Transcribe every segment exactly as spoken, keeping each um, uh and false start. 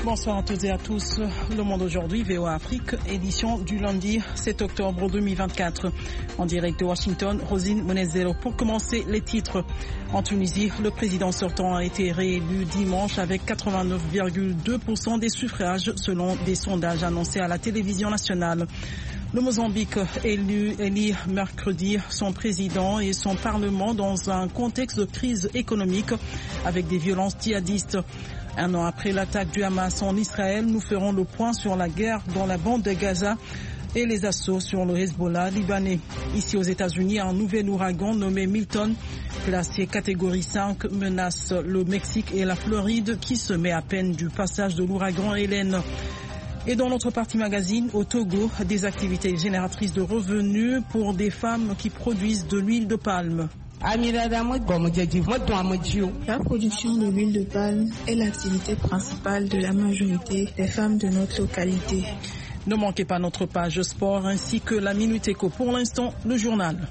Bonsoir à toutes et à tous. Le Monde aujourd'hui, V O A Afrique, édition du lundi sept octobre deux mille vingt-quatre. En direct de Washington, Rosine Monezero. Pour commencer, les titres. En Tunisie, le président sortant a été réélu dimanche avec quatre-vingt-neuf virgule deux pour cent des suffrages selon des sondages annoncés à la télévision nationale. Le Mozambique élu, élit mercredi son président et son parlement dans un contexte de crise économique avec des violences djihadistes. Un an après l'attaque du Hamas en Israël, nous ferons le point sur la guerre dans la bande de Gaza et les assauts sur le Hezbollah libanais. Ici aux États-Unis, un nouvel ouragan nommé Milton, classé catégorie cinq, menace le Mexique et la Floride qui se met à peine du passage de l'ouragan Hélène. Et dans notre partie magazine, au Togo, des activités génératrices de revenus pour des femmes qui produisent de l'huile de palme. La production de l'huile de palme est l'activité principale de la majorité des femmes de notre localité. Ne manquez pas notre page sport ainsi que la Minute Éco. Pour l'instant, le journal.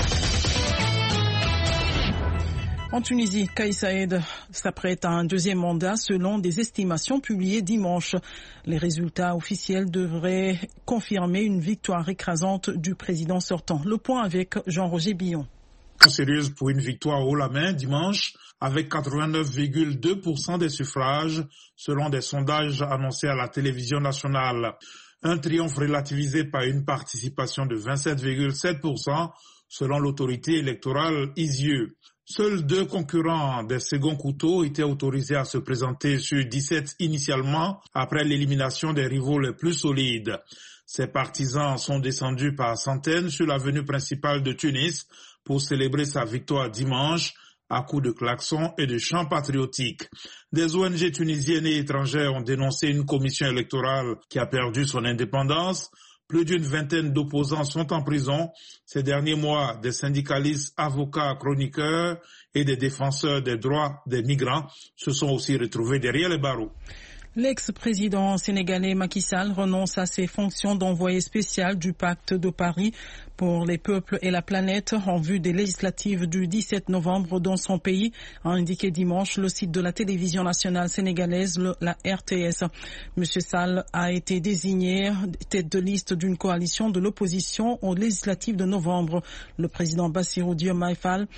En Tunisie, Kais Saied s'apprête à un deuxième mandat selon des estimations publiées dimanche. Les résultats officiels devraient confirmer une victoire écrasante du président sortant. Le point avec Jean-Roger Billon. Sérieuse pour une victoire haut la main dimanche avec quatre-vingt-neuf virgule deux pour cent des suffrages selon des sondages annoncés à la télévision nationale. Un triomphe relativisé par une participation de vingt-sept virgule sept pour cent selon l'autorité électorale I S I E. Seuls deux concurrents des seconds couteaux étaient autorisés à se présenter sur dix-sept initialement après l'élimination des rivaux les plus solides. Ses partisans sont descendus par centaines sur l'avenue principale de Tunis pour célébrer sa victoire dimanche à coups de klaxons et de chants patriotiques. Des O N G tunisiennes et étrangères ont dénoncé une commission électorale qui a perdu son indépendance. Plus d'une vingtaine d'opposants sont en prison. Ces derniers mois, des syndicalistes, avocats, chroniqueurs et des défenseurs des droits des migrants se sont aussi retrouvés derrière les barreaux. L'ex-président sénégalais Macky Sall renonce à ses fonctions d'envoyé spécial du pacte de Paris pour les peuples et la planète en vue des législatives du dix-sept novembre dans son pays, a indiqué dimanche le site de la télévision nationale sénégalaise, le, la R T S. Monsieur Sall a été désigné tête de liste d'une coalition de l'opposition aux législatives de novembre. Le président Bassirou Diomaye Faye,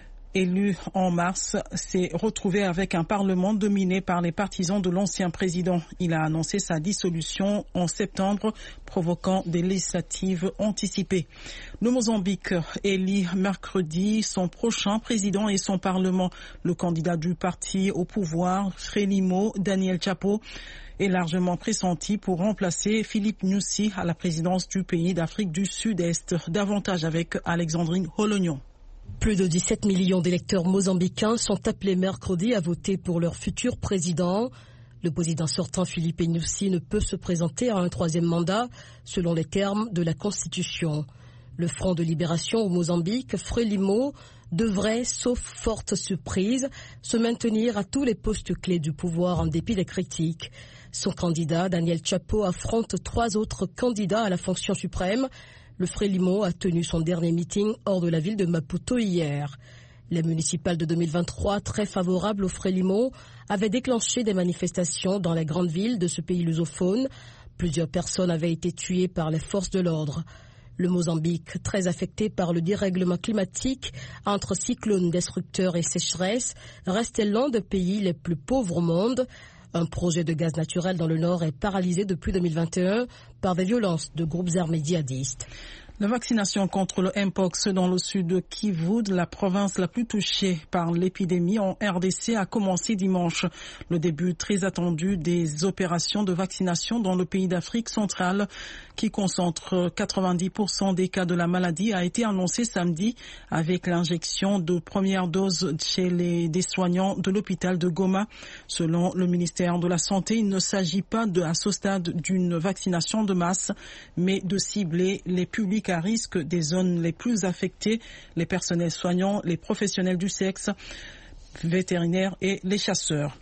élu en mars, s'est retrouvé avec un parlement dominé par les partisans de l'ancien président. Il a annoncé sa dissolution en septembre, provoquant des législatives anticipées. Le Mozambique élit mercredi son prochain président et son parlement. Le candidat du parti au pouvoir, Frélimo Daniel Chapo, est largement pressenti pour remplacer Philippe Nyusi à la présidence du pays d'Afrique du Sud-Est. Davantage avec Alexandrine Holognon. Plus de dix-sept millions d'électeurs mozambicains sont appelés mercredi à voter pour leur futur président. Le président sortant Philippe Nyusi ne peut se présenter à un troisième mandat selon les termes de la Constitution. Le Front de libération au Mozambique, Frélimo, devrait, sauf forte surprise, se maintenir à tous les postes clés du pouvoir en dépit des critiques. Son candidat, Daniel Chapo, affronte trois autres candidats à la fonction suprême. Le Frélimo a tenu son dernier meeting hors de la ville de Maputo hier. Les municipales de deux mille vingt-trois, très favorables au Frélimo, avaient déclenché des manifestations dans les grandes villes de ce pays lusophone. Plusieurs personnes avaient été tuées par les forces de l'ordre. Le Mozambique, très affecté par le dérèglement climatique entre cyclones destructeurs et sécheresse, restait l'un des pays les plus pauvres au monde. Un projet de gaz naturel dans le nord est paralysé depuis deux mille vingt et un par des violences de groupes armés djihadistes. La vaccination contre le Mpox dans le sud de Kivu, la province la plus touchée par l'épidémie en R D C, a commencé dimanche. Le début très attendu des opérations de vaccination dans le pays d'Afrique centrale, qui concentre quatre-vingt-dix pour cent des cas de la maladie, a été annoncé samedi avec l'injection de première dose chez les des soignants de l'hôpital de Goma. Selon le ministère de la Santé, il ne s'agit pas de, à ce stade d'une vaccination de masse, mais de cibler les publics à risque des zones les plus affectées, les personnels soignants, les professionnels du sexe, vétérinaires et les chasseurs.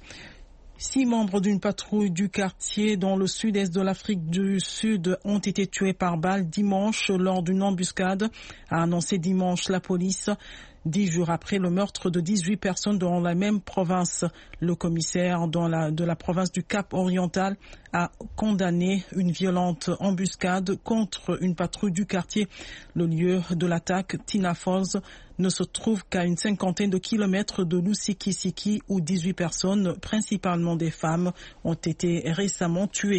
Six membres d'une patrouille du quartier dans le sud-est de l'Afrique du Sud ont été tués par balle dimanche lors d'une embuscade, a annoncé dimanche la police. dix jours après le meurtre de dix-huit personnes dans la même province. Le commissaire dans la, de la province du Cap-Oriental a condamné une violente embuscade contre une patrouille du quartier. Le lieu de l'attaque, Tina Falls, ne se trouve qu'à une cinquantaine de kilomètres de Lusikisiki où dix-huit personnes, principalement des femmes, ont été récemment tuées.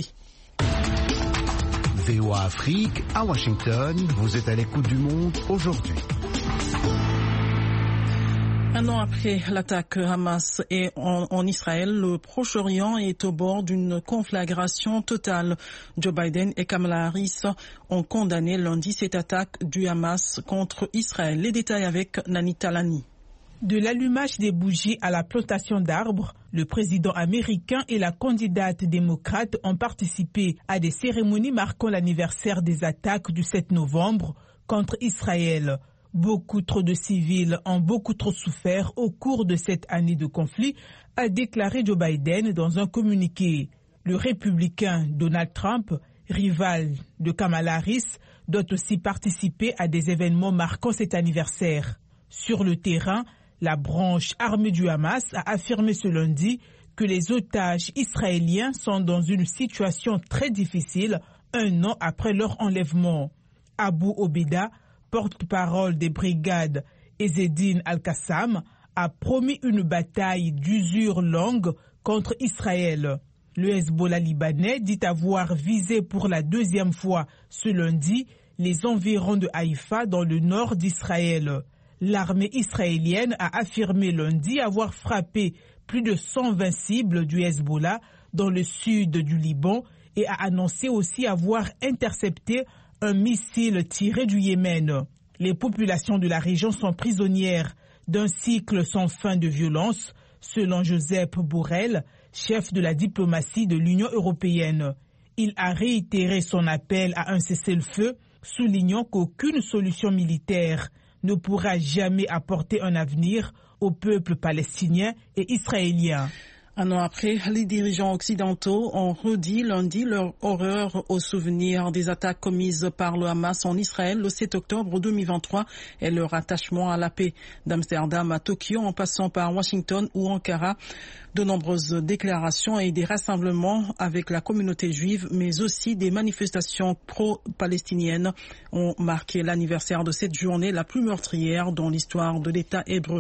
V O A Afrique, à Washington, vous êtes à l'écoute du monde aujourd'hui. Un an après l'attaque Hamas et en, en Israël, le Proche-Orient est au bord d'une conflagration totale. Joe Biden et Kamala Harris ont condamné lundi cette attaque du Hamas contre Israël. Les détails avec Nani Talani. De l'allumage des bougies à la plantation d'arbres, le président américain et la candidate démocrate ont participé à des cérémonies marquant l'anniversaire des attaques du sept novembre contre Israël. Beaucoup trop de civils ont beaucoup trop souffert au cours de cette année de conflit, a déclaré Joe Biden dans un communiqué. Le républicain Donald Trump, rival de Kamala Harris, doit aussi participer à des événements marquant cet anniversaire. Sur le terrain, la branche armée du Hamas a affirmé ce lundi que les otages israéliens sont dans une situation très difficile un an après leur enlèvement. Abu Obeda, porte-parole des brigades Ezzedine Al-Qassam, a promis une bataille d'usure longue contre Israël. Le Hezbollah libanais dit avoir visé pour la deuxième fois ce lundi les environs de Haïfa dans le nord d'Israël. L'armée israélienne a affirmé lundi avoir frappé plus de cent vingt cibles du Hezbollah dans le sud du Liban et a annoncé aussi avoir intercepté un missile tiré du Yémen. Les populations de la région sont prisonnières d'un cycle sans fin de violence, selon Joseph Borrell, chef de la diplomatie de l'Union européenne. Il a réitéré son appel à un cessez-le-feu, soulignant qu'aucune solution militaire ne pourra jamais apporter un avenir au peuple palestinien et israélien. Un an après, les dirigeants occidentaux ont redit lundi leur horreur au souvenir des attaques commises par le Hamas en Israël le sept octobre deux mille vingt-trois et leur attachement à la paix. D'Amsterdam à Tokyo, en passant par Washington ou Ankara, de nombreuses déclarations et des rassemblements avec la communauté juive, mais aussi des manifestations pro-palestiniennes ont marqué l'anniversaire de cette journée la plus meurtrière dans l'histoire de l'État hébreu.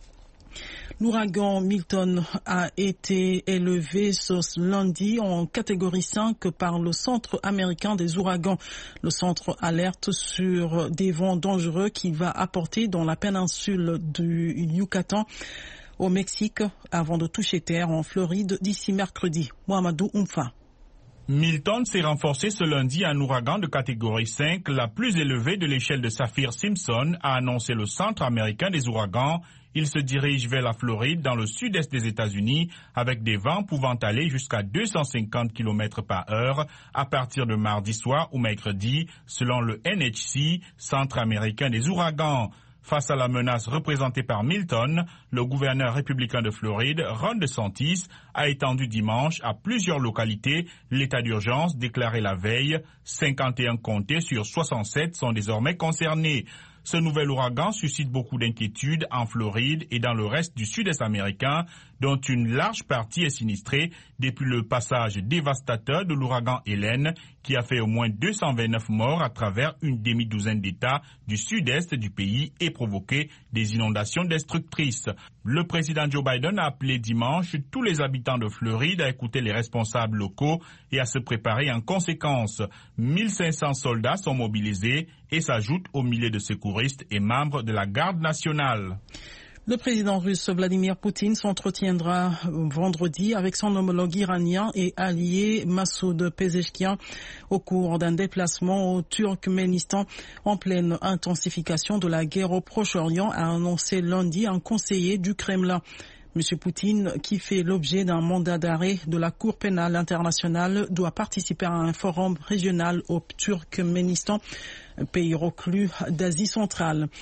L'ouragan Milton a été élevé ce lundi en catégorie cinq par le Centre américain des ouragans. Le centre alerte sur des vents dangereux qu'il va apporter dans la péninsule du Yucatan au Mexique avant de toucher terre en Floride d'ici mercredi. Mohamedou Oumfa. Milton s'est renforcé ce lundi en ouragan de catégorie cinq, la plus élevée de l'échelle de Saffir-Simpson, a annoncé le Centre américain des ouragans. Il se dirige vers la Floride dans le sud-est des États-Unis avec des vents pouvant aller jusqu'à deux cent cinquante kilomètres par heure à partir de mardi soir ou mercredi, selon le N H C, Centre américain des ouragans. Face à la menace représentée par Milton, le gouverneur républicain de Floride, Ron DeSantis, a étendu dimanche à plusieurs localités l'état d'urgence déclaré la veille. cinquante et un comtés sur soixante-sept sont désormais concernés. Ce nouvel ouragan suscite beaucoup d'inquiétudes en Floride et dans le reste du sud-est américain, dont une large partie est sinistrée depuis le passage dévastateur de l'ouragan Hélène, qui a fait au moins deux cent vingt-neuf morts à travers une demi-douzaine d'États du sud-est du pays et provoqué des inondations destructrices. Le président Joe Biden a appelé dimanche tous les habitants de Floride à écouter les responsables locaux et à se préparer en conséquence. mille cinq cents soldats sont mobilisés et s'ajoutent aux milliers de secouristes et membres de la garde nationale. Le président russe Vladimir Poutine s'entretiendra vendredi avec son homologue iranien et allié Massoud Pezeshkian au cours d'un déplacement au Turkménistan en pleine intensification de la guerre au Proche-Orient, a annoncé lundi un conseiller du Kremlin. Monsieur Poutine, qui fait l'objet d'un mandat d'arrêt de la Cour pénale internationale, doit participer à un forum régional au Turkménistan, pays reclus d'Asie centrale.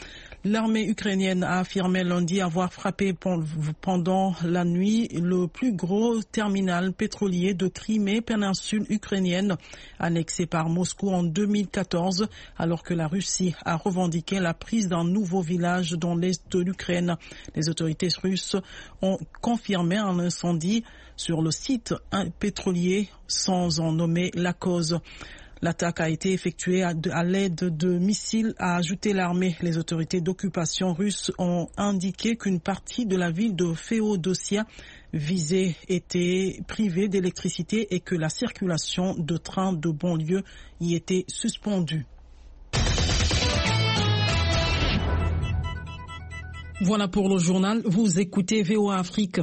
L'armée ukrainienne a affirmé lundi avoir frappé pendant la nuit le plus gros terminal pétrolier de Crimée, péninsule ukrainienne, annexé par Moscou en deux mille quatorze, alors que la Russie a revendiqué la prise d'un nouveau village dans l'est de l'Ukraine. Les autorités russes ont confirmé un incendie sur le site pétrolier sans en nommer la cause. L'attaque a été effectuée à, à l'aide de missiles, a ajouté l'armée. Les autorités d'occupation russes ont indiqué qu'une partie de la ville de Féodossia visée était privée d'électricité et que la circulation de trains de banlieue y était suspendue. Voilà pour le journal. Vous écoutez V O A Afrique.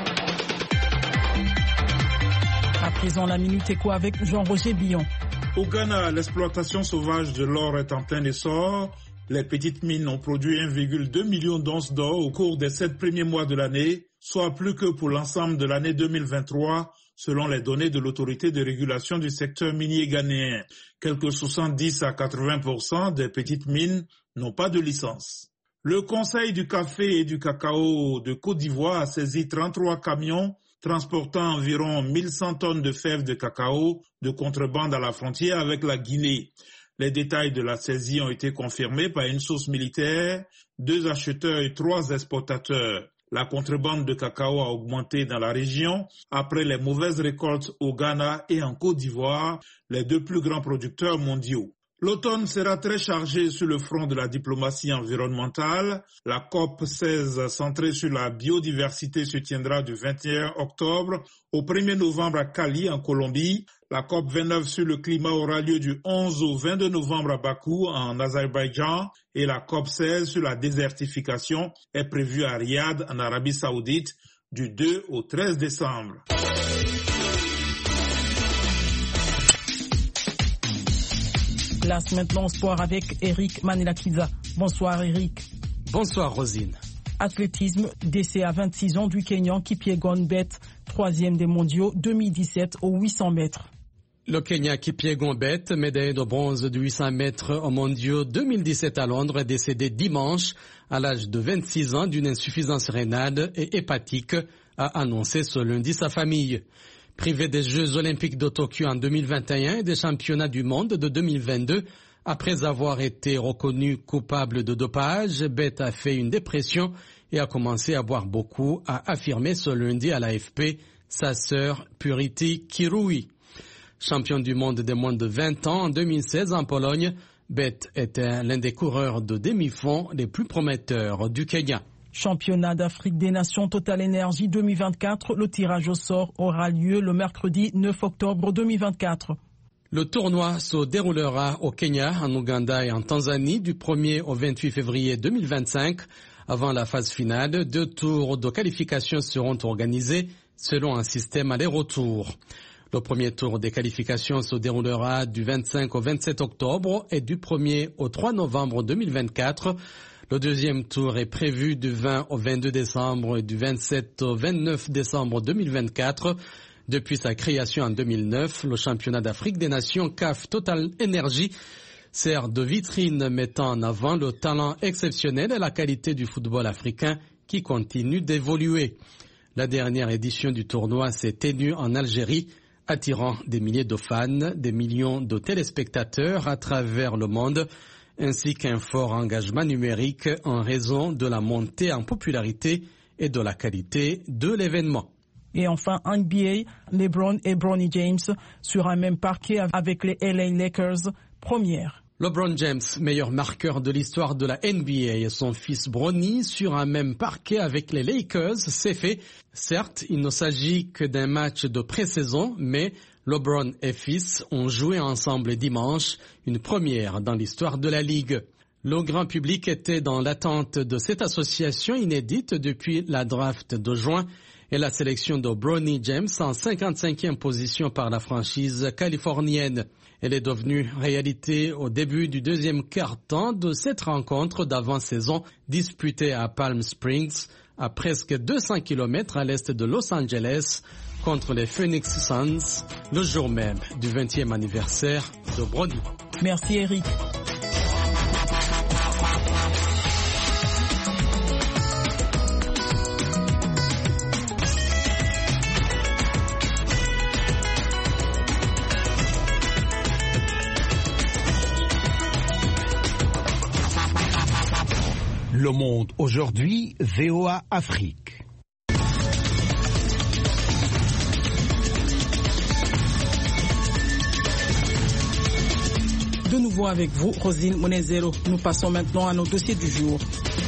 À présent, la Minute Éco avec Jean-Roger Billon. Au Ghana, l'exploitation sauvage de l'or est en plein essor. Les petites mines ont produit un virgule deux million d'onces d'or au cours des sept premiers mois de l'année, soit plus que pour l'ensemble de l'année deux mille vingt-trois, selon les données de l'autorité de régulation du secteur minier ghanéen. Quelque soixante-dix à quatre-vingts pour cent des petites mines n'ont pas de licence. Le Conseil du café et du cacao de Côte d'Ivoire a saisi trente-trois camions transportant environ mille cent tonnes de fèves de cacao de contrebande à la frontière avec la Guinée. Les détails de la saisie ont été confirmés par une source militaire, deux acheteurs et trois exportateurs. La contrebande de cacao a augmenté dans la région après les mauvaises récoltes au Ghana et en Côte d'Ivoire, les deux plus grands producteurs mondiaux. L'automne sera très chargé sur le front de la diplomatie environnementale. La COP seize, centrée sur la biodiversité, se tiendra du vingt et un octobre au premier novembre à Cali, en Colombie. La COP vingt-neuf sur le climat aura lieu du onze au vingt-deux novembre à Bakou, en Azerbaïdjan. Et la COP seize sur la désertification est prévue à Riyad, en Arabie Saoudite, du deux au treize décembre. Place maintenant au sport avec Eric Manilakiza. Bonsoir Eric. Bonsoir Rosine. Athlétisme, décès à vingt-six ans du Kenyan Kipyegon Bett, troisième des mondiaux deux mille dix-sept aux huit cents mètres. Le Kenya Kipyegon Bett, médaillé de bronze de huit cents mètres aux mondiaux deux mille dix-sept à Londres, est décédé dimanche à l'âge de vingt-six ans d'une insuffisance rénale et hépatique, a annoncé ce lundi sa famille. Privé des Jeux olympiques de Tokyo en deux mille vingt et un et des championnats du monde de deux mille vingt-deux, après avoir été reconnu coupable de dopage, Bett a fait une dépression et a commencé à boire beaucoup, a affirmé ce lundi à l'A F P sa sœur Purity Kirui. Champion du monde des moins de vingt ans en deux mille seize en Pologne, Bett était l'un des coureurs de demi-fond les plus prometteurs du Kenya. Championnat d'Afrique des Nations Total Energy deux mille vingt-quatre, le tirage au sort aura lieu le mercredi neuf octobre deux mille vingt-quatre. Le tournoi se déroulera au Kenya, en Ouganda et en Tanzanie du premier au vingt-huit février deux mille vingt-cinq. Avant la phase finale, deux tours de qualification seront organisés selon un système aller-retour. Le premier tour des qualifications se déroulera du vingt-cinq au vingt-sept octobre et du premier au trois novembre deux mille vingt-quatre. Le deuxième tour est prévu du vingt au vingt-deux décembre et du vingt-sept au vingt-neuf décembre deux mille vingt-quatre. Depuis sa création en deux mille neuf, le championnat d'Afrique des Nations C A F Total Energy sert de vitrine mettant en avant le talent exceptionnel et la qualité du football africain qui continue d'évoluer. La dernière édition du tournoi s'est tenue en Algérie, attirant des milliers de fans, des millions de téléspectateurs à travers le monde, ainsi qu'un fort engagement numérique en raison de la montée en popularité et de la qualité de l'événement. Et enfin, N B A, LeBron et Bronny James sur un même parquet avec les L A Lakers, première. LeBron James, meilleur marqueur de l'histoire de la N B A, et son fils Bronny sur un même parquet avec les Lakers, c'est fait. Certes, il ne s'agit que d'un match de pré-saison, mais LeBron et fils ont joué ensemble dimanche, une première dans l'histoire de la Ligue. Le grand public était dans l'attente de cette association inédite depuis la draft de juin et la sélection de Bronny James en cinquante-cinquième position par la franchise californienne. Elle est devenue réalité au début du deuxième quart-temps de cette rencontre d'avant-saison disputée à Palm Springs, à presque deux cents kilomètres à l'est de Los Angeles, contre les Phoenix Suns, le jour même du vingtième anniversaire de Bronny. Merci Eric. Le Monde aujourd'hui, V O A Afrique. De nouveau avec vous, Rosine Monezero. Nous passons maintenant à nos dossiers du jour.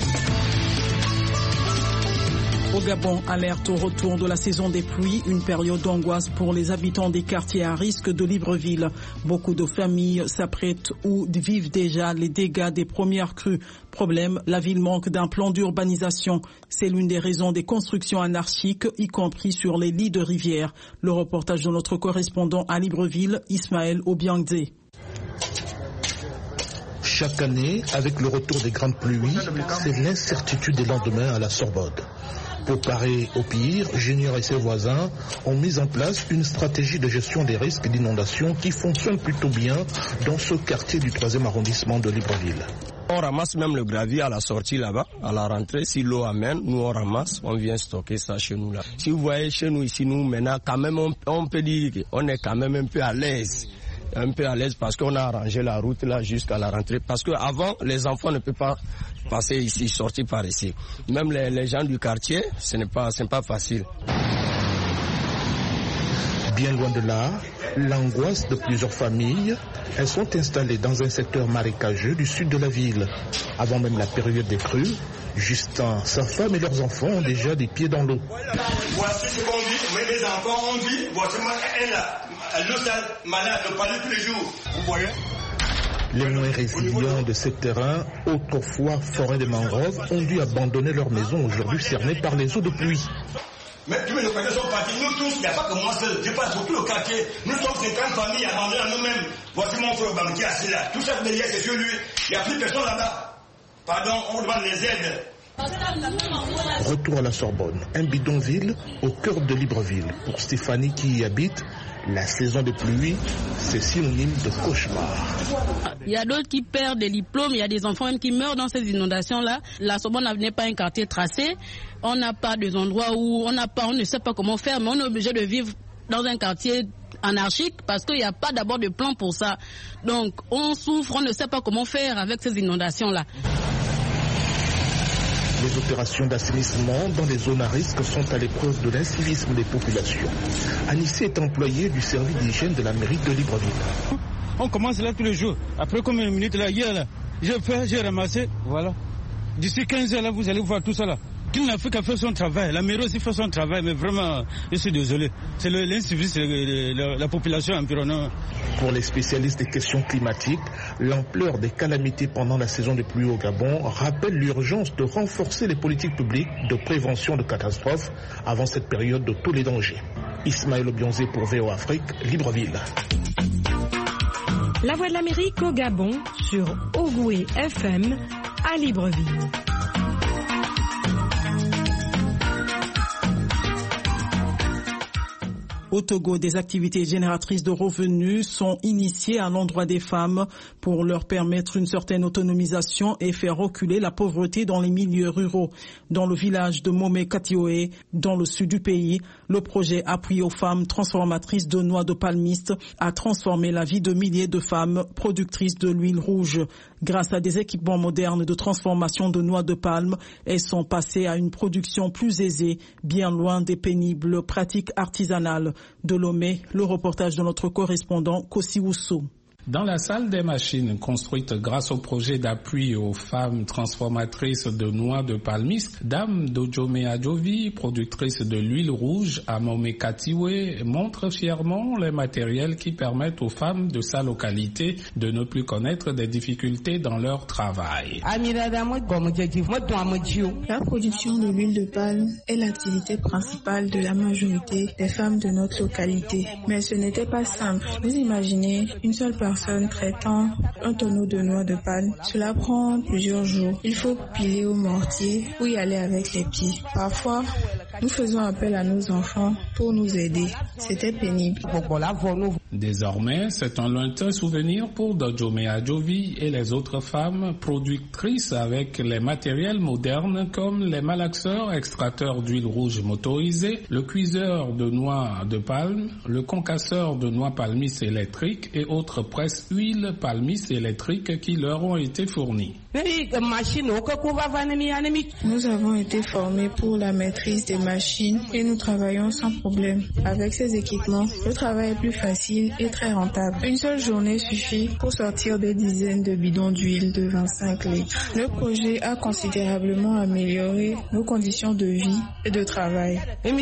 Au Gabon, alerte au retour de la saison des pluies, une période d'angoisse pour les habitants des quartiers à risque de Libreville. Beaucoup de familles s'apprêtent ou vivent déjà les dégâts des premières crues. Problème, la ville manque d'un plan d'urbanisation. C'est l'une des raisons des constructions anarchiques, y compris sur les lits de rivières. Le reportage de notre correspondant à Libreville, Ismaël Obiangdé. Chaque année, avec le retour des grandes pluies, c'est l'incertitude des lendemains à la Sorbonne. Pour parer au pire, Junior et ses voisins ont mis en place une stratégie de gestion des risques d'inondation qui fonctionne plutôt bien dans ce quartier du troisième arrondissement de Libreville. On ramasse même le gravier à la sortie là-bas, à la rentrée. Si l'eau amène, nous on ramasse, on vient stocker ça chez nous là. Si vous voyez chez nous ici, nous maintenant, quand même, on, on peut dire qu'on est quand même un peu à l'aise. Un peu à l'aise parce qu'on a arrangé la route là jusqu'à la rentrée. Parce qu'avant, les enfants ne peuvent pas passer ici, sortir par ici. Même les, les gens du quartier, ce n'est pas, ce n'est pas facile. Bien loin de là, l'angoisse de plusieurs familles, elles sont installées dans un secteur marécageux du sud de la ville. Avant même la période des crues, Justin, sa femme et leurs enfants ont déjà des pieds dans l'eau. Voici ce qu'on vit, mais les enfants ont dit, voici elle là, l'eau malade, ne parle tous les jours. Vous voyez? Les moins résilients de ces terrains, autrefois forêts de mangroves, ont dû abandonner leurs maisons aujourd'hui cernées par les eaux de pluie. Mais tous les locataires sont partis, nous tous, il n'y a pas que moi seul, je passe sur tout le quartier. Nous sommes cinquante familles abandonnées à nous-mêmes. Voici mon frère banquier assis là. Tout ça derrière, c'est sur lui. Il n'y a plus personne là-bas. Pardon, on demande les aides. Retour à la Sorbonne, un bidonville au cœur de Libreville. Pour Stéphanie qui y habite, la saison de pluie, c'est synonyme de cauchemar. Il y a d'autres qui perdent des diplômes, il y a des enfants qui meurent dans ces inondations-là. La Sorbonne n'est pas un quartier tracé. On n'a pas des endroits où on n'a pas, on ne sait pas comment faire, mais on est obligé de vivre dans un quartier anarchique parce qu'il n'y a pas d'abord de plan pour ça. Donc on souffre, on ne sait pas comment faire avec ces inondations-là. Les opérations d'assainissement dans les zones à risque sont à l'épreuve de l'incivisme des populations. Anissé est employé du service d'hygiène de la mairie de Libreville. On commence là tous les jours. Après combien de minutes là, hier là, j'ai fait, j'ai ramassé, voilà. D'ici quinze heures là, vous allez voir tout ça là. Qu'il n'a fait qu'à faire son travail. La mairie aussi fait son travail, mais vraiment, je suis désolé. C'est l'incivisme de la population environnante. Pour les spécialistes des questions climatiques, l'ampleur des calamités pendant la saison de pluie au Gabon rappelle l'urgence de renforcer les politiques publiques de prévention de catastrophes avant cette période de tous les dangers. Ismaël Obiangdé pour V O A Afrique, Libreville. La Voix de l'Amérique au Gabon sur Ogoué F M à Libreville. Au Togo, des activités génératrices de revenus sont initiées à l'endroit des femmes pour leur permettre une certaine autonomisation et faire reculer la pauvreté dans les milieux ruraux. Dans le village de Momé-Katioé, dans le sud du pays, le projet Appui aux femmes transformatrices de noix de palmiste a transformé la vie de milliers de femmes productrices de l'huile rouge. Grâce à des équipements modernes de transformation de noix de palme, elles sont passées à une production plus aisée, bien loin des pénibles pratiques artisanales. De Lomé, le reportage de notre correspondant Kossi Ousso. Dans la salle des machines construite grâce au projet d'appui aux femmes transformatrices de noix de palmiste, Dame Dojome Adjovi, productrice de l'huile rouge à Momé-Katioé, montre fièrement les matériels qui permettent aux femmes de sa localité de ne plus connaître des difficultés dans leur travail. La production de l'huile de palme est l'activité principale de la majorité des femmes de notre localité. Mais ce n'était pas simple. Vous imaginez une seule personne traitant un tonneau de noix de palme. Cela prend plusieurs jours. Il faut piler au mortier ou y aller avec les pieds. Parfois, nous faisons appel à nos enfants pour nous aider. C'était pénible. Désormais, c'est un lointain souvenir pour Dojome Adjovi et les autres femmes productrices avec les matériels modernes comme les malaxeurs extracteurs d'huile rouge motorisée, le cuiseur de noix de palme, le concasseur de noix palmiste électrique et autres presses huile palmiste électrique qui leur ont été fournies. Nous avons été formés pour la maîtrise des machines et nous travaillons sans problème. Avec ces équipements, le travail est plus facile et très rentable. Une seule journée suffit pour sortir des dizaines de bidons d'huile de vingt-cinq litres. Le projet a considérablement amélioré nos conditions de vie et de travail.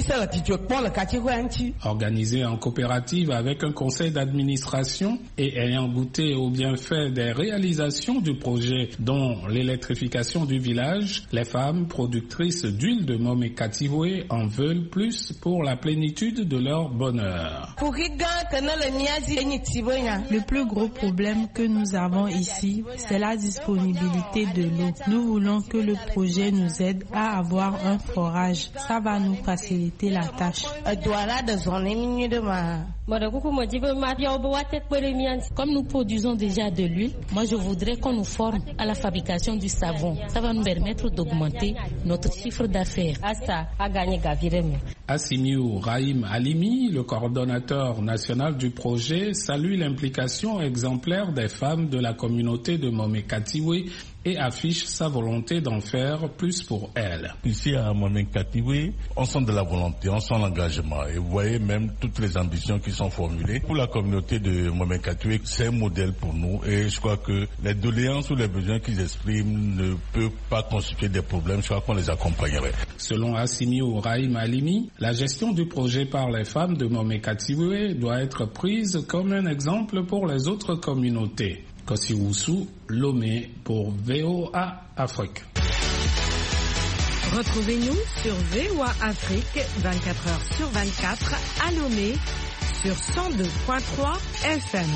Organisé en coopérative avec un conseil d'administration et ayant goûté aux bienfaits des réalisations du projet dont l'électrification du village, les femmes productrices d'huile de Momekatiwe en veulent plus pour la plénitude de leur bonheur. Le plus gros problème que nous avons ici, c'est la disponibilité de l'eau. Nous voulons que le projet nous aide à avoir un forage. Ça va nous faciliter la tâche. Comme nous produisons déjà de l'huile, moi je voudrais qu'on nous forme à la fabrication du savon. Ça va nous permettre d'augmenter notre chiffre d'affaires. Assimiou Rahim Alimi, le coordonnateur national du projet, salue l'implication exemplaire des femmes de la communauté de Momekatiwe et affiche sa volonté d'en faire plus pour elles. Ici à Momekatiwe, on sent de la volonté, on sent l'engagement. Et vous voyez même toutes les ambitions qui sont formulées. Pour la communauté de Momekatiwe, c'est un modèle pour nous. Et je crois que les doléances ou les besoins qu'ils expriment ne peuvent pas constituer des problèmes. Je crois qu'on les accompagnerait. Selon Assimiou Rahim Alimi, la gestion du projet par les femmes de Momekatiwe doit être prise comme un exemple pour les autres communautés. Kosiwusu, Lomé pour V O A Afrique. Retrouvez-nous sur V O A Afrique vingt-quatre heures sur vingt-quatre à Lomé sur cent deux virgule trois F M.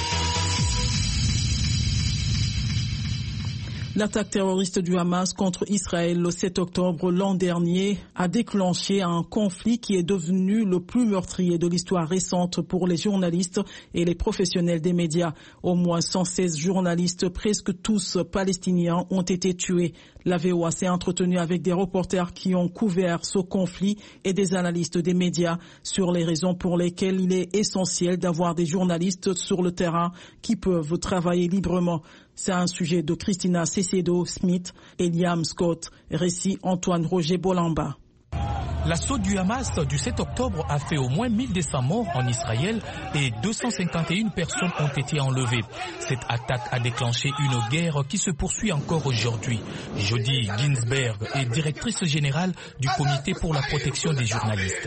L'attaque terroriste du Hamas contre Israël le sept octobre l'an dernier a déclenché un conflit qui est devenu le plus meurtrier de l'histoire récente pour les journalistes et les professionnels des médias. Au moins cent seize journalistes, presque tous palestiniens, ont été tués. La V O A s'est entretenue avec des reporters qui ont couvert ce conflit et des analystes des médias sur les raisons pour lesquelles il est essentiel d'avoir des journalistes sur le terrain qui peuvent travailler librement. C'est un sujet de Christina Cecedo-Smith et Liam Scott. Récit Antoine Roger Bolamba. L'assaut du Hamas du sept octobre a fait au moins mille deux cents morts en Israël et deux cent cinquante et une personnes ont été enlevées. Cette attaque a déclenché une guerre qui se poursuit encore aujourd'hui. Jody Ginsberg est directrice générale du Comité pour la protection des journalistes.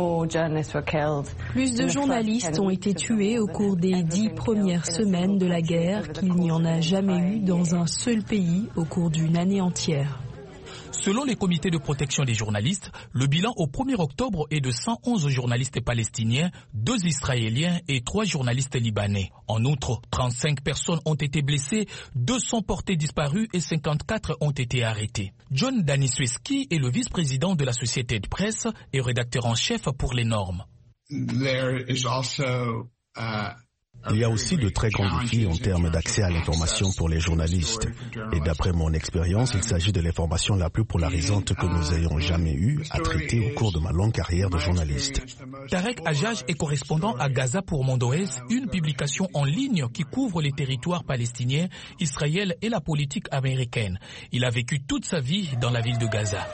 Plus de journalistes ont été tués au cours des dix premières semaines de la guerre qu'il n'y en a jamais eu dans un seul pays au cours d'une année entière. Selon les comités de protection des journalistes, le bilan au premier octobre est de cent onze journalistes palestiniens, deux israéliens et trois journalistes libanais. En outre, trente-cinq personnes ont été blessées, deux sont portées disparues et cinquante-quatre ont été arrêtés. John Danisweski est le vice-président de la Société de presse et rédacteur en chef pour les normes. There is also, uh... Il y a aussi de très grands défis en termes d'accès à l'information pour les journalistes. Et d'après mon expérience, il s'agit de l'information la plus polarisante que nous ayons jamais eue à traiter au cours de ma longue carrière de journaliste. Tarek Hajjaj est correspondant à Gaza pour Mondoès, une publication en ligne qui couvre les territoires palestiniens, Israël et la politique américaine. Il a vécu toute sa vie dans la ville de Gaza.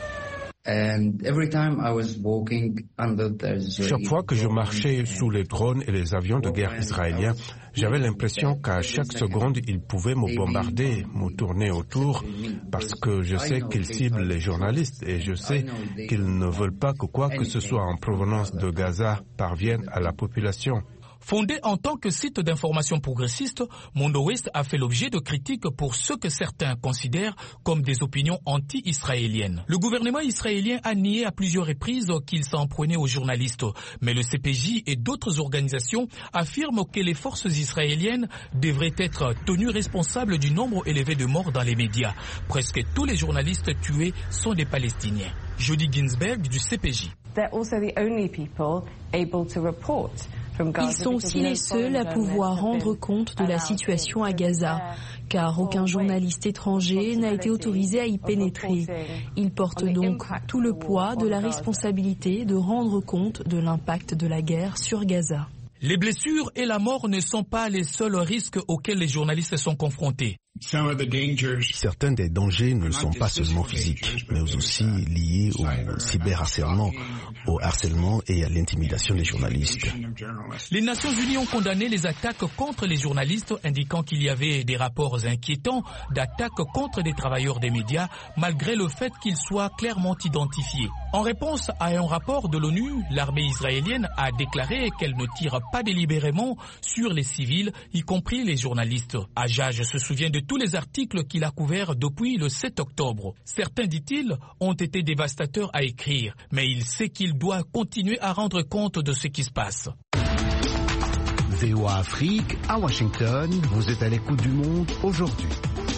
Chaque fois que je marchais sous les drones et les avions de guerre israéliens, j'avais l'impression qu'à chaque seconde, ils pouvaient me bombarder, me tourner autour, parce que je sais qu'ils ciblent les journalistes et je sais qu'ils ne veulent pas que quoi que ce soit en provenance de Gaza parvienne à la population. Fondé en tant que site d'information progressiste, Mondoès a fait l'objet de critiques pour ce que certains considèrent comme des opinions anti-israéliennes. Le gouvernement israélien a nié à plusieurs reprises qu'il s'en prenait aux journalistes, mais le C P J et d'autres organisations affirment que les forces israéliennes devraient être tenues responsables du nombre élevé de morts dans les médias. Presque tous les journalistes tués sont des Palestiniens. Jody Ginsberg du C P J. Ils sont aussi les seuls à pouvoir rendre compte de la situation à Gaza, car aucun journaliste étranger n'a été autorisé à y pénétrer. Ils portent donc tout le poids de la responsabilité de rendre compte de l'impact de la guerre sur Gaza. Les blessures et la mort ne sont pas les seuls risques auxquels les journalistes sont confrontés. Certains des dangers ne sont pas seulement physiques, mais aussi liés au cyberharcèlement, au harcèlement et à l'intimidation des journalistes. Les Nations Unies ont condamné les attaques contre les journalistes, indiquant qu'il y avait des rapports inquiétants d'attaques contre des travailleurs des médias, malgré le fait qu'ils soient clairement identifiés. En réponse à un rapport de l'ONU, l'armée israélienne a déclaré qu'elle ne tire pas délibérément sur les civils, y compris les journalistes. Hajjaj se souvient de tous les articles qu'il a couverts depuis le sept octobre. Certains, dit-il, ont été dévastateurs à écrire, mais il sait qu'il doit continuer à rendre compte de ce qui se passe. V O A Afrique, à Washington, vous êtes à l'écoute du monde aujourd'hui.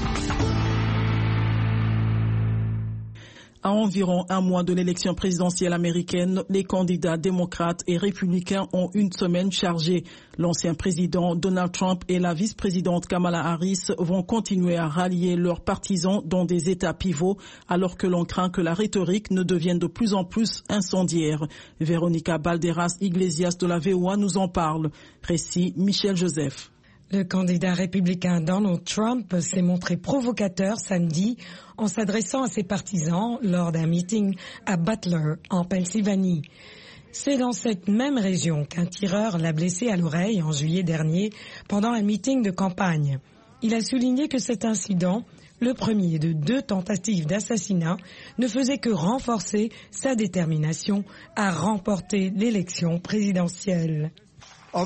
À environ un mois de l'élection présidentielle américaine, les candidats démocrates et républicains ont une semaine chargée. L'ancien président Donald Trump et la vice-présidente Kamala Harris vont continuer à rallier leurs partisans dans des États pivots, alors que l'on craint que la rhétorique ne devienne de plus en plus incendiaire. Véronica Balderas Iglesias de la V O A nous en parle. Récit Michel Joseph. Le candidat républicain Donald Trump s'est montré provocateur samedi en s'adressant à ses partisans lors d'un meeting à Butler, en Pennsylvanie. C'est dans cette même région qu'un tireur l'a blessé à l'oreille en juillet dernier pendant un meeting de campagne. Il a souligné que cet incident, le premier de deux tentatives d'assassinat, ne faisait que renforcer sa détermination à remporter l'élection présidentielle. Au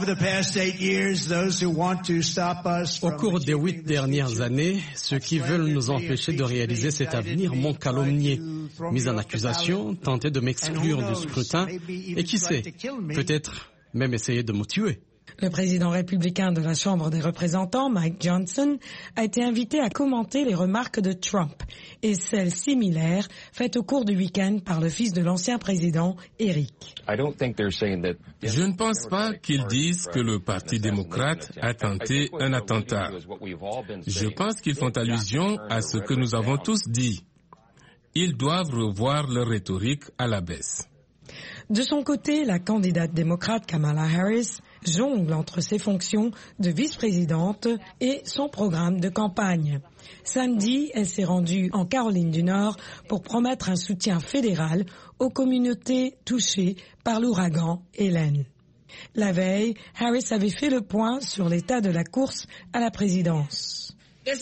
cours des huit dernières années, ceux qui veulent nous empêcher de réaliser cet avenir m'ont calomnié, mis en accusation, tenté de m'exclure du scrutin et qui sait, peut-être même essayé de me tuer. Le président républicain de la Chambre des représentants, Mike Johnson, a été invité à commenter les remarques de Trump et celles similaires faites au cours du week-end par le fils de l'ancien président, Eric. Je ne pense pas qu'ils disent que le Parti démocrate a tenté un attentat. Je pense qu'ils font allusion à ce que nous avons tous dit. Ils doivent revoir leur rhétorique à la baisse. De son côté, la candidate démocrate Kamala Harris jongle entre ses fonctions de vice-présidente et son programme de campagne. Samedi, elle s'est rendue en Caroline du Nord pour promettre un soutien fédéral aux communautés touchées par l'ouragan Hélène. La veille, Harris avait fait le point sur l'état de la course à la présidence.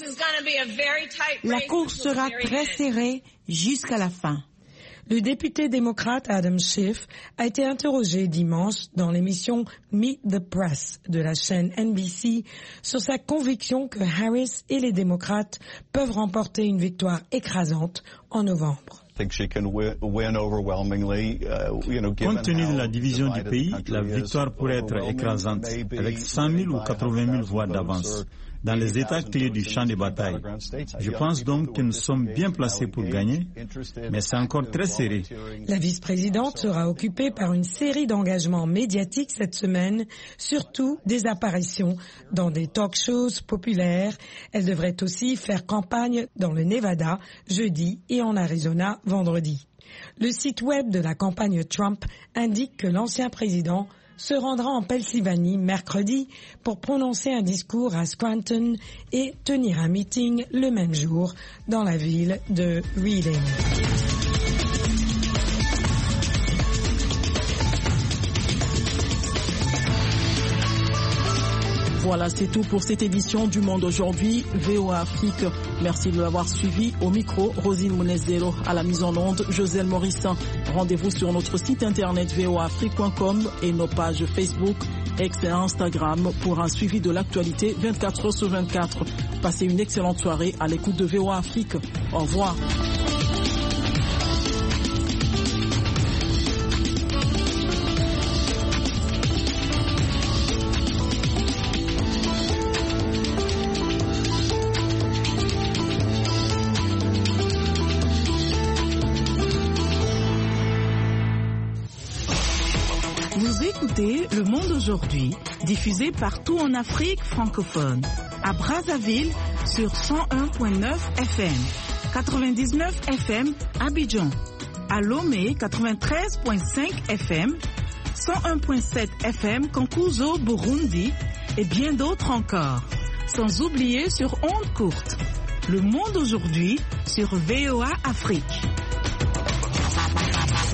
La course sera très serrée jusqu'à la fin. Le député démocrate Adam Schiff a été interrogé dimanche dans l'émission Meet the Press de la chaîne N B C sur sa conviction que Harris et les démocrates peuvent remporter une victoire écrasante en novembre. Compte tenu de la division du pays, la victoire pourrait être écrasante, avec cent mille ou quatre-vingt mille voix d'avance dans les États clés du champ de bataille. Je pense donc que nous sommes bien placés pour gagner, mais c'est encore très serré. La vice-présidente sera occupée par une série d'engagements médiatiques cette semaine, surtout des apparitions dans des talk-shows populaires. Elle devrait aussi faire campagne dans le Nevada jeudi et en Arizona vendredi. Le site web de la campagne Trump indique que l'ancien président se rendra en Pennsylvanie mercredi pour prononcer un discours à Scranton et tenir un meeting le même jour dans la ville de Reading. Voilà, c'est tout pour cette édition du Monde aujourd'hui, V O A Afrique. Merci de l'avoir suivi. Au micro, Rosine Mounezero, à la mise en onde, Joselle Morissin. Rendez-vous sur notre site internet v o a afrique point com et nos pages Facebook, X et Instagram pour un suivi de l'actualité vingt-quatre heures sur vingt-quatre. Passez une excellente soirée à l'écoute de V O A Afrique. Au revoir. Le Monde aujourd'hui, diffusé partout en Afrique francophone. À Brazzaville sur cent un virgule neuf F M, quatre-vingt-dix-neuf F M Abidjan. À Lomé, quatre-vingt-treize virgule cinq F M, cent un virgule sept F M Cankuzo Burundi et bien d'autres encore. sans oublier sur ondes courtes. Le monde aujourd'hui sur V O A Afrique.